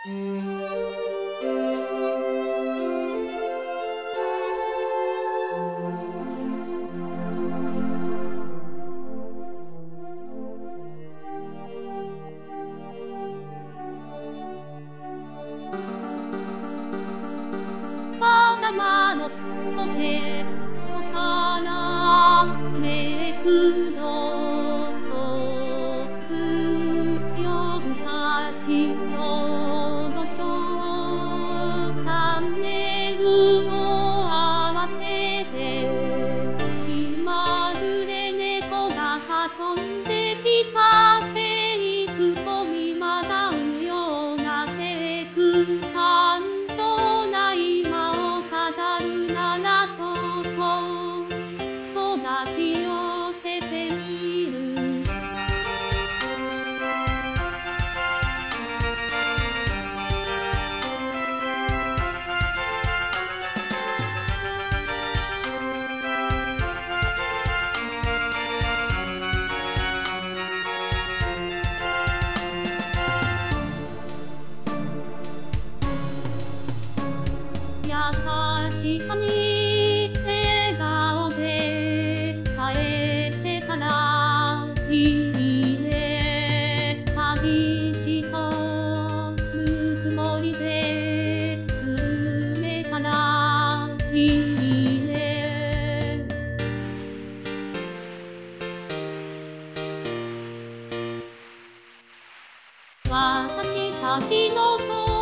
パジャマのポケットからめくのと夜更かしの書チャンネルを合わせて気まぐれ猫が運んできたフェイクと見まだうようなテク感情ない間を飾るならとそう抱き寄せてみる優しさに笑顔で返せたらいいね寂しそうぬくもりで埋めたらいいね私たちの